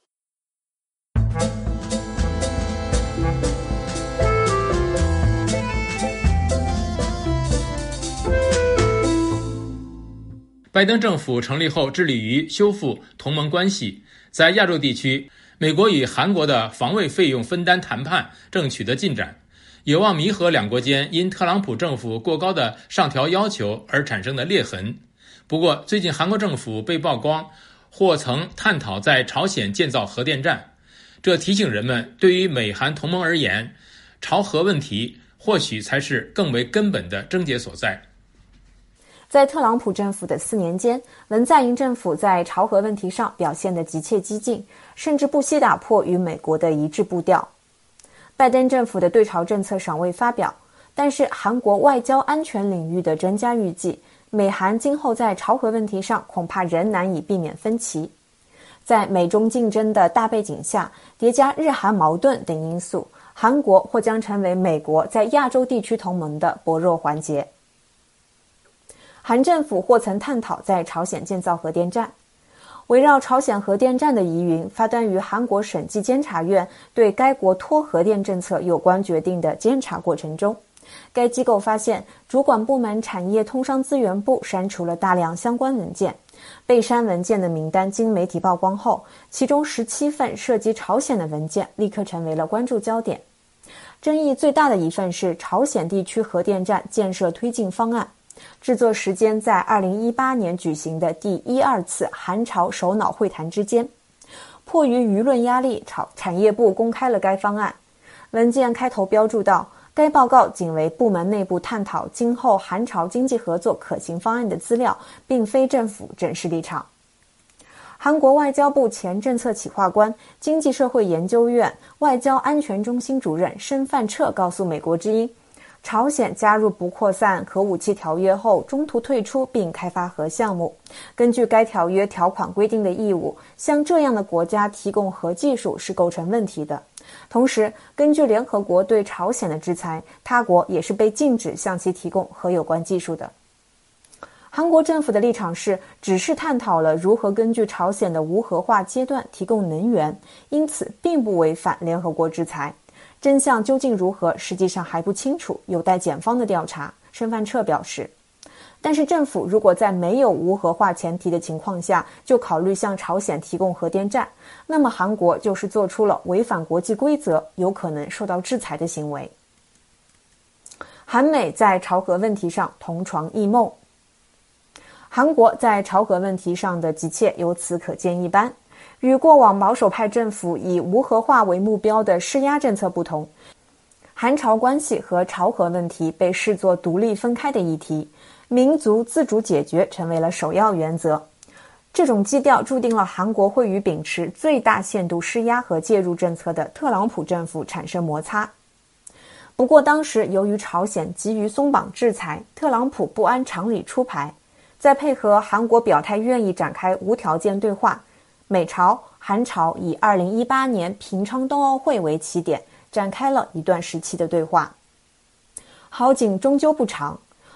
拜登政府成立后致力于修复同盟关系，在亚洲地区，美国与韩国的防卫费用分担谈判正取得进展，有望弥合两国间因特朗普政府过高的上调要求而产生的裂痕。不过，最近韩国政府被曝光或曾探讨在朝鲜建造核电站，这提醒人们，对于美韩同盟而言，朝核问题或许才是更为根本的症结所在。 在特朗普政府的4年间，文在寅政府在朝核问题上表现得急切激进，甚至不惜打破与美国的一致步调。拜登政府的对朝政策尚未发表，但是韩国外交安全领域的专家预计，美韩今后在朝核问题上恐怕仍难以避免分歧。在美中竞争的大背景下，叠加日韩矛盾等因素，韩国或将成为美国在亚洲地区同盟的薄弱环节。韩政府或曾探讨在朝鲜建造核电站。围绕朝鲜核电站的疑云发端于韩国审计监察院对该国脱核电政策有关决定的监察过程中，该机构发现主管部门产业通商资源部删除了大量相关文件。被删文件的名单经媒体曝光后，其中17份涉及朝鲜的文件立刻成为了关注焦点。争议最大的一份是朝鲜地区核电站建设推进方案，制作时间在2018年举行的第1-2次韩朝首脑会谈之间。迫于舆论压力，产业部公开了该方案。文件开头标注道，该报告仅为部门内部探讨今后韩朝经济合作可行方案的资料，并非政府正式立场。韩国外交部前政策企划官、经济社会研究院外交安全中心主任申范彻告诉美国之音，朝鲜加入不扩散核武器条约后中途退出并开发核项目，根据该条约条款规定的义务，向这样的国家提供核技术是构成问题的。同时，根据联合国对朝鲜的制裁，他国也是被禁止向其提供核有关技术的。韩国政府的立场是，只是探讨了如何根据朝鲜的无核化阶段提供能源，因此并不违反联合国制裁。真相究竟如何，实际上还不清楚，有待检方的调查，申范彻表示。但是政府如果在没有无核化前提的情况下就考虑向朝鲜提供核电站，那么韩国就是做出了违反国际规则，有可能受到制裁的行为。韩美在朝核问题上同床异梦。韩国在朝核问题上的急切由此可见一斑。与过往保守派政府以无核化为目标的施压政策不同，韩朝关系和朝核问题被视作独立分开的议题，民族自主解决成为了首要原则。这种基调注定了韩国会与秉持最大限度施压和介入政策的特朗普政府产生摩擦。不过当时由于朝鲜急于松绑制裁，特朗普不按常理出牌，再配合韩国表态愿意展开无条件对话，美朝、韩朝以2018年平昌冬奥会为起点，展开了一段时期的对话。好景终究不长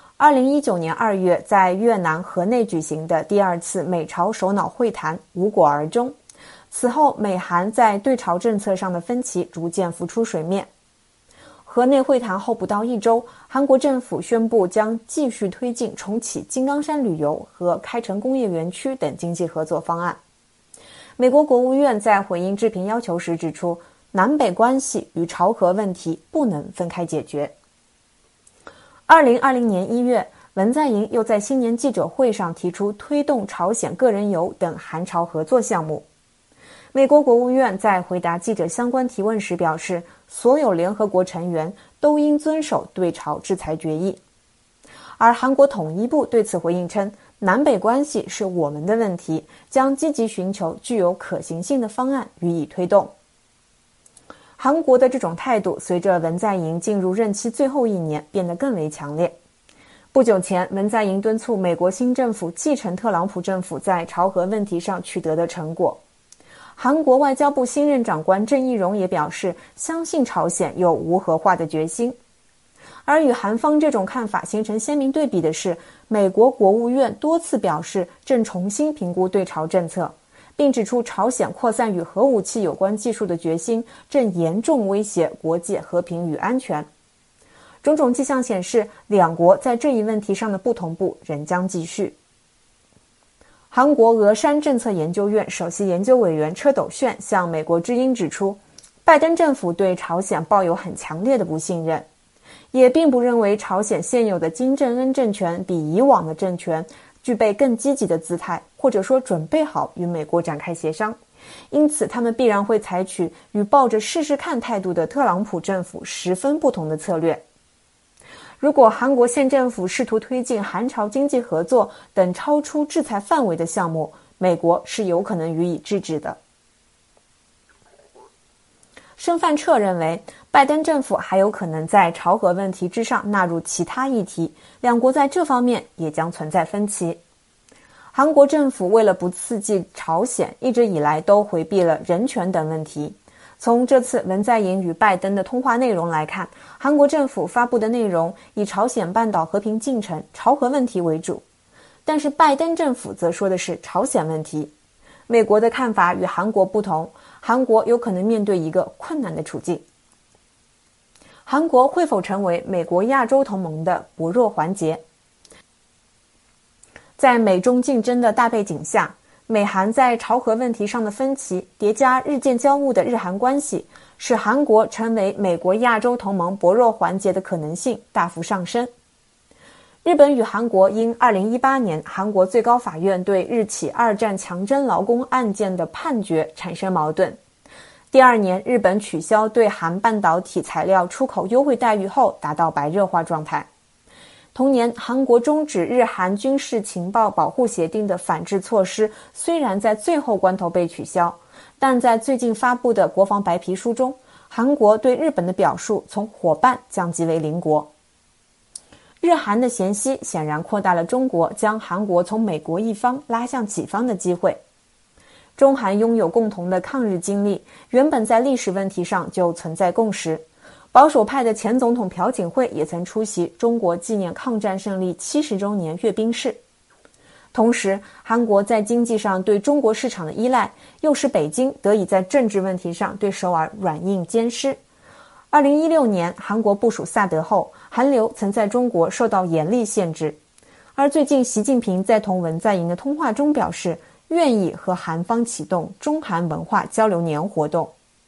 ，2019年2月在越南河内举行的第2次美朝首脑会谈无果而终。此后美韩在对朝政策上的分歧逐渐浮出水面。 河内会谈后不到1周，韩国政府宣布将继续推进重启金刚山旅游和开城工业园区等经济合作方案。美国国务院在回应置评要求时指出，南北关系与朝核问题不能分开解决。2020年1月，文在寅又在新年记者会上提出推动朝鲜个人游等韩朝合作项目。美国国务院在回答记者相关提问时表示，所有联合国成员都应遵守对朝制裁决议。而韩国统一部对此回应称，南北关系是我们的问题，将积极寻求具有可行性的方案予以推动。韩国的这种态度随着文在寅进入任期最后1年变得更为强烈。不久前，文在寅敦促美国新政府继承特朗普政府在朝核问题上取得的成果。韩国外交部新任长官郑义溶也表示，相信朝鲜有无核化的决心。而与韩方这种看法形成鲜明对比的是，美国国务院多次表示正重新评估对朝政策，并指出朝鲜扩散与核武器有关技术的决心正严重威胁国际和平与安全。种种迹象显示，两国在这一问题上的不同步仍将继续。韩国峨山政策研究院首席研究委员车斗铉向美国之音指出，拜登政府对朝鲜抱有很强烈的不信任，也并不认为朝鲜现有的金正恩政权比以往的政权具备更积极的姿态，或者说准备好与美国展开协商，因此他们必然会采取与抱着试试看态度的特朗普政府十分不同的策略。如果韩国现政府试图推进韩朝经济合作等超出制裁范围的项目，美国是有可能予以制止的。申范彻认为，拜登政府还有可能在朝核问题之上纳入其他议题，两国在这方面也将存在分歧。韩国政府为了不刺激朝鲜，一直以来都回避了人权等问题。从这次文在寅与拜登的通话内容来看，韩国政府发布的内容以朝鲜半岛和平进程、朝核问题为主，但是拜登政府则说的是朝鲜问题。美国的看法与韩国不同，韩国有可能面对一个困难的处境。韩国会否成为美国亚洲同盟的薄弱环节？在美中竞争的大背景下，美韩在朝核问题上的分歧叠加日渐交恶的日韩关系，使韩国成为美国亚洲同盟薄弱环节的可能性大幅上升。日本与韩国因2018年韩国最高法院对日起2战强征劳工案件的判决产生矛盾。第2年，日本取消对韩半导体材料出口优惠待遇后，达到白热化状态。同年，韩国终止日韩军事情报保护协定的反制措施，虽然在最后关头被取消，但在最近发布的国防白皮书中，韩国对日本的表述从伙伴降级为邻国。日韩的嫌隙显然扩大了中国将韩国从美国一方拉向己方的机会。中韩拥有共同的抗日经历，原本在历史问题上就存在共识。保守派的前总统朴槿惠也曾出席中国纪念抗战胜利70周年阅兵式。同时，韩国在经济上对中国市场的依赖，又使北京得以在政治问题上对首尔软硬兼施。2016年，韩国部署萨德后，韩流曾在中国受到严厉限制。而最近，习近平在同文在寅的通话中表示，愿意和韩方启动中韩文化交流年活动。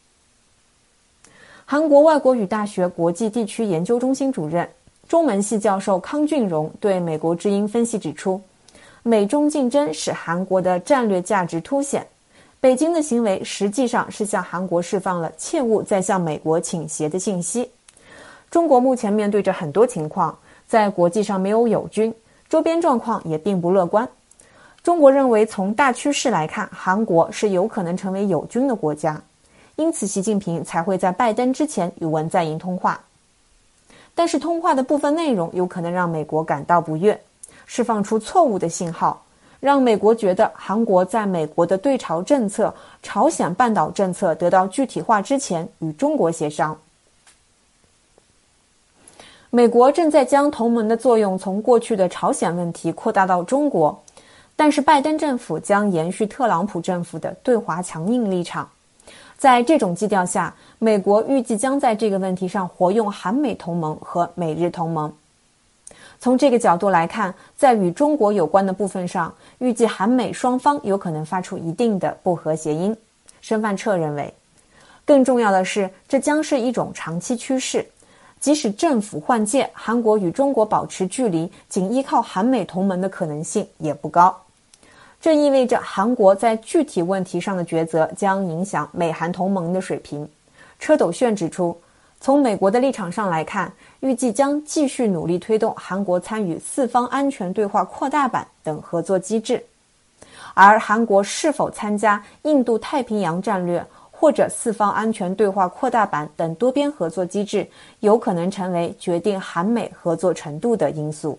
韩国外国语大学国际地区研究中心主任、中文系教授康俊荣对美国之音分析指出，美中竞争使韩国的战略价值凸显，北京的行为实际上是向韩国释放了切勿再向美国倾斜的信息。中国目前面对着很多情况，在国际上没有友军，周边状况也并不乐观。中国认为从大趋势来看，韩国是有可能成为友军的国家，因此习近平才会在拜登之前与文在寅通话。但是通话的部分内容有可能让美国感到不悦，释放出错误的信号，让美国觉得韩国在美国的对朝政策、朝鲜半岛政策得到具体化之前与中国协商。美国正在将同盟的作用从过去的朝鲜问题扩大到中国，但是拜登政府将延续特朗普政府的对华强硬立场。 在这种基调下，美国预计将在这个问题上活用韩美同盟和美日同盟。从这个角度来看，在与中国有关的部分上，预计韩美双方有可能发出一定的不和谐音。申范彻认为，更重要的是，这将是一种长期趋势。即使政府换届，韩国与中国保持距离，仅依靠韩美同盟的可能性也不高。这意味着韩国在具体问题上的抉择将影响美韩同盟的水平。车斗炫指出，从美国的立场上来看，预计将继续努力推动韩国参与四方安全对话扩大版等合作机制，而韩国是否参加印度太平洋战略或者四方安全对话扩大版等多边合作机制，有可能成为决定韩美合作程度的因素。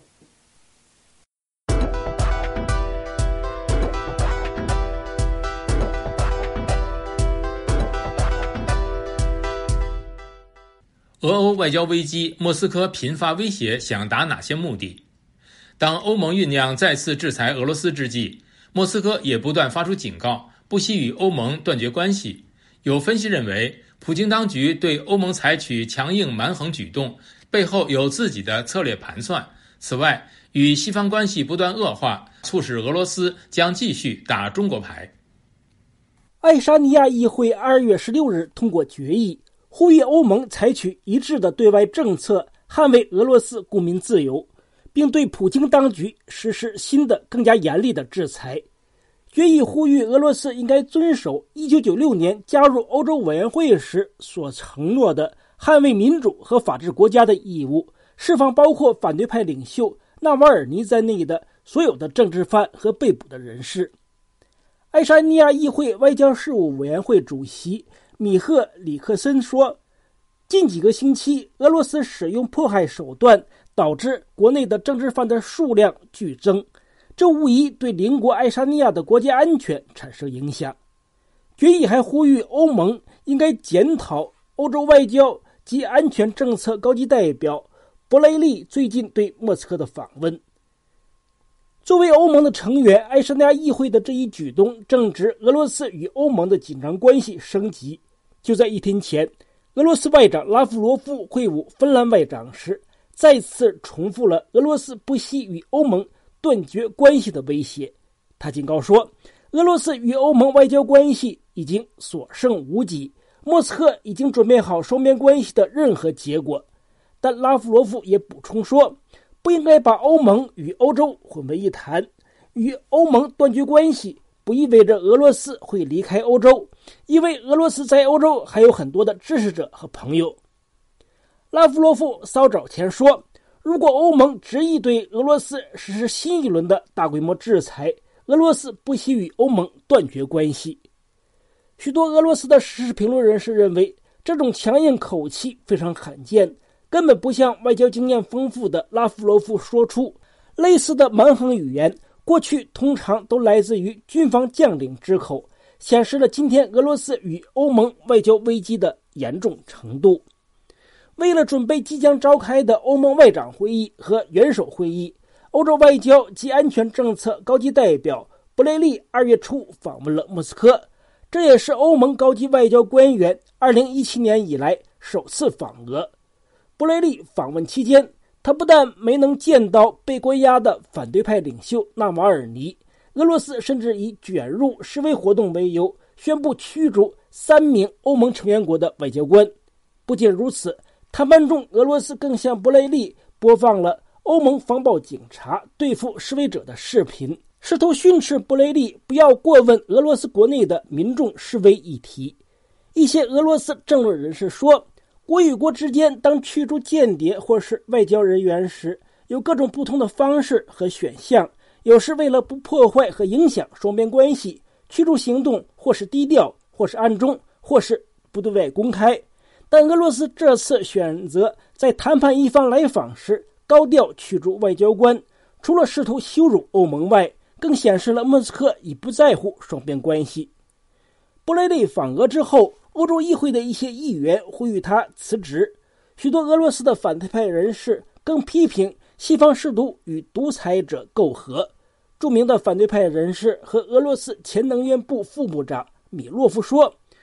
俄欧外交危机，莫斯科频发威胁，想达哪些目的？当欧盟酝酿再次制裁俄罗斯之际，莫斯科也不断发出警告，不惜与欧盟断绝关系。有分析认为，普京当局对欧盟采取强硬蛮横举动，背后有自己的策略盘算。此外，与西方关系不断恶化，促使俄罗斯将继续打中国牌。 爱沙尼亚议会2月16日通过决议，呼吁欧盟采取一致的对外政策，捍卫俄罗斯公民自由，并对普京当局实施新的更加严厉的制裁。决议呼吁俄罗斯应该遵守1996年加入欧洲委员会时所承诺的捍卫民主和法治国家的义务，释放包括反对派领袖纳瓦尔尼在内的所有的政治犯和被捕的人士。爱沙尼亚议会外交事务委员会主席米赫里克森说，近几个星期俄罗斯使用迫害手段，导致国内的政治犯的数量剧增，这无疑对邻国爱沙尼亚的国家安全产生影响。决议还呼吁欧盟应该检讨欧洲外交及安全政策高级代表博雷利最近对莫斯科的访问。作为欧盟的成员，爱沙尼亚议会的这一举动正值俄罗斯与欧盟的紧张关系升级。就在一天前，俄罗斯外长拉夫罗夫会晤芬兰外长时，再次重复了俄罗斯不惜与欧盟断绝关系的威胁。他警告说，俄罗斯与欧盟外交关系已经所剩无几，莫斯科已经准备好双边关系的任何结果。但拉夫罗夫也补充说，不应该把欧盟与欧洲混为一谈，与欧盟断绝关系不意味着俄罗斯会离开欧洲，因为俄罗斯在欧洲还有很多的支持者和朋友。拉夫罗夫稍早前说，如果欧盟执意对俄罗斯实施新一轮的大规模制裁，俄罗斯不惜与欧盟断绝关系。许多俄罗斯的时事评论人士认为，这种强硬口气非常罕见，根本不像外交经验丰富的拉夫罗夫说出。类似的蛮横语言过去通常都来自于军方将领之口，显示了今天俄罗斯与欧盟外交危机的严重程度。为了准备即将召开的欧盟外长会议和元首会议，欧洲外交及安全政策高级代表博雷利2月初访问了莫斯科，这也是欧盟高级外交官员2017年以来首次访俄。博雷利访问期间，他不但没能见到被关押的反对派领袖纳瓦尔尼，俄罗斯甚至以卷入示威活动为由，宣布驱逐3名欧盟成员国的外交官。不仅如此，谈判中俄罗斯更向博雷利播放了欧盟防暴警察对付示威者的视频，试图训斥博雷利不要过问俄罗斯国内的民众示威议题。一些俄罗斯政论人士说，国与国之间当驱逐间谍或是外交人员时，有各种不同的方式和选项，有时为了不破坏和影响双边关系，驱逐行动或是低调，或是暗中，或是不对外公开。但俄罗斯这次选择在谈判一方来访时高调驱逐外交官，除了试图羞辱欧盟外，更显示了莫斯科已不在乎双边关系。博雷利访俄之后，欧洲议会的一些议员呼吁他辞职，许多俄罗斯的反对派人士更批评西方试图与独裁者媾和。著名的反对派人士和俄罗斯前能源部副部长米洛夫说，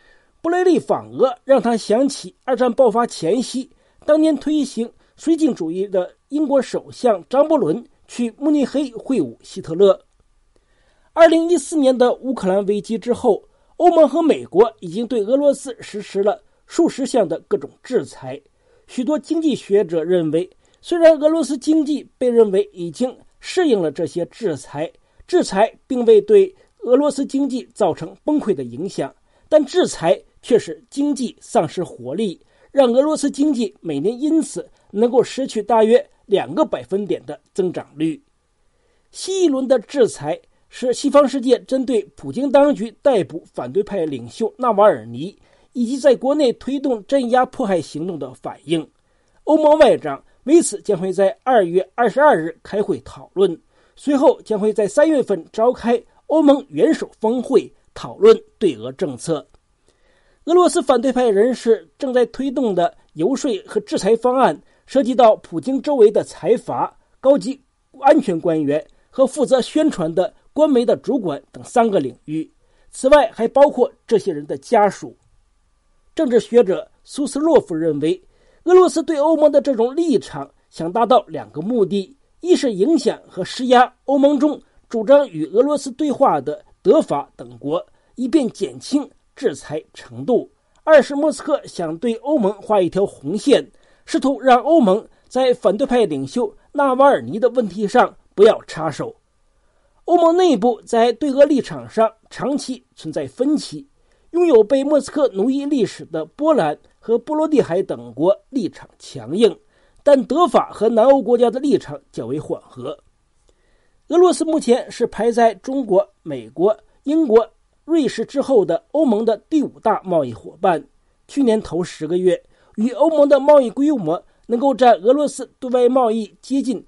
布雷利访俄让他想起二战爆发前夕，当年推行绥靖主义的英国首相张伯伦去慕尼黑会晤希特勒。2014年的乌克兰危机之后，欧盟和美国已经对俄罗斯实施了数十项的各种制裁。许多经济学者认为，虽然俄罗斯经济被认为已经适应了这些制裁并未对俄罗斯经济造成崩溃的影响，但制裁却使经济丧失活力，让俄罗斯经济每年因此能够失去大约2个百分点的增长率。新一轮的制裁是西方世界针对普京当局逮捕反对派领袖纳瓦尔尼以及在国内推动镇压迫害行动的反应。欧盟外长为此将会在2月22日开会讨论，随后将会在3月份召开欧盟元首峰会讨论对俄政策。俄罗斯反对派人士正在推动的游说和制裁方案涉及到普京周围的财阀、高级安全官员和负责宣传的官媒的主管等3个领域，此外还包括这些人的家属。政治学者苏斯洛夫认为，俄罗斯对欧盟的这种立场想达到2个目的：一是影响和施压欧盟中主张与俄罗斯对话的德法等国，以便减轻制裁程度；二是莫斯科想对欧盟画一条红线，试图让欧盟在反对派领袖纳瓦尔尼的问题上不要插手。欧盟内部在对俄立场上长期存在分歧，拥有被莫斯科奴役历史的波兰和波罗的海等国立场强硬，但德法和南欧国家的立场较为缓和。俄罗斯目前是排在中国、美国、英国、瑞士之后的欧盟的第5大贸易伙伴。去年头10个月，与欧盟的贸易规模能够占俄罗斯对外贸易接近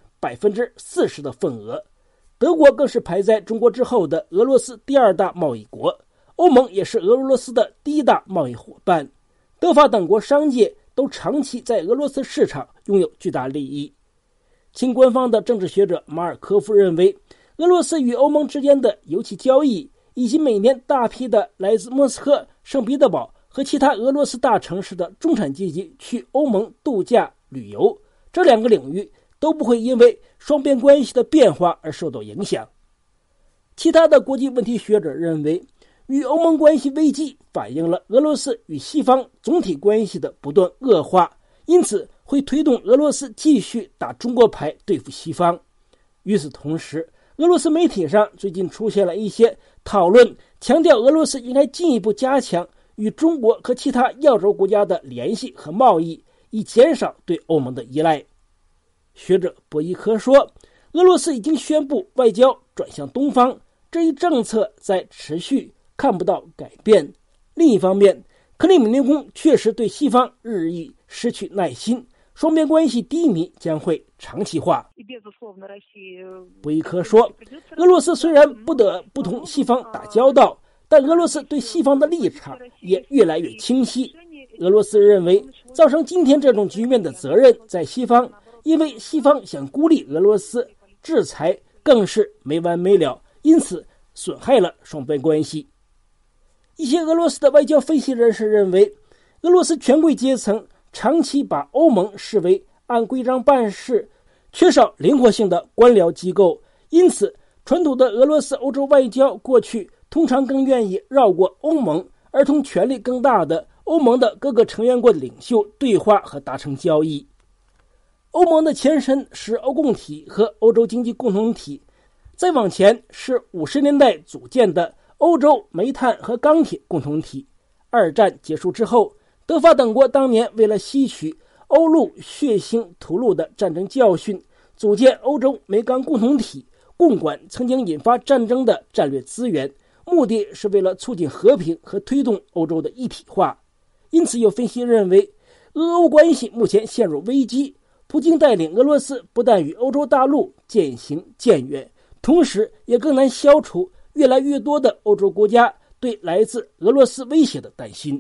40% 的份额。德国更是排在中国之后的俄罗斯第2大贸易国，欧盟也是俄罗斯的第1大贸易伙伴。德法等国商界都长期在俄罗斯市场拥有巨大利益。亲官方的政治学者马尔科夫认为，俄罗斯与欧盟之间的油气交易，以及每年大批的来自莫斯科、圣彼得堡和其他俄罗斯大城市的中产阶级去欧盟度假旅游，这2个领域都不会因为双边关系的变化而受到影响。其他的国际问题学者认为，与欧盟关系危机反映了俄罗斯与西方总体关系的不断恶化，因此会推动俄罗斯继续打中国牌对付西方。与此同时，俄罗斯媒体上最近出现了一些讨论，强调俄罗斯应该进一步加强与中国和其他亚洲国家的联系和贸易，以减少对欧盟的依赖。学者博伊科说，俄罗斯已经宣布外交转向东方，这一政策在持续，看不到改变。另一方面，克里姆林宫确实对西方日益失去耐心，双边关系低迷将会长期化。博伊科说，俄罗斯虽然不得不同西方打交道，但俄罗斯对西方的立场也越来越清晰。俄罗斯认为，造成今天这种局面的责任在西方，因为西方想孤立俄罗斯，制裁更是没完没了，因此损害了双边关系。一些俄罗斯的外交分析人士认为，俄罗斯权贵阶层长期把欧盟视为按规章办事、缺少灵活性的官僚机构，因此传统的俄罗斯欧洲外交过去通常更愿意绕过欧盟，而同权力更大的欧盟的各个成员国领袖对话和达成交易。欧盟的前身是欧共体和欧洲经济共同体，再往前是50年代组建的欧洲煤炭和钢铁共同体。2战结束之后，德法等国当年为了吸取欧陆血腥屠戮的战争教训，组建欧洲煤钢共同体，共管曾经引发战争的战略资源，目的是为了促进和平和推动欧洲的一体化。因此有分析认为，俄欧关系目前陷入危机，普京带领俄罗斯不但与欧洲大陆渐行渐远，同时也更难消除越来越多的欧洲国家对来自俄罗斯威胁的担心。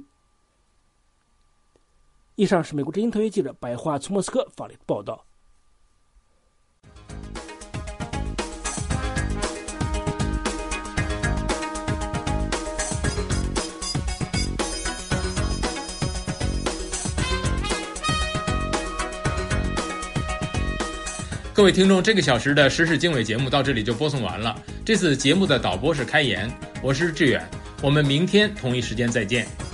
以上是美国之音特约记者白桦从莫斯科发来的报道。 各位听众，这个小时的时事经纬节目到这里就播送完了。这次节目的导播是开言，我是志远，我们明天同一时间再见。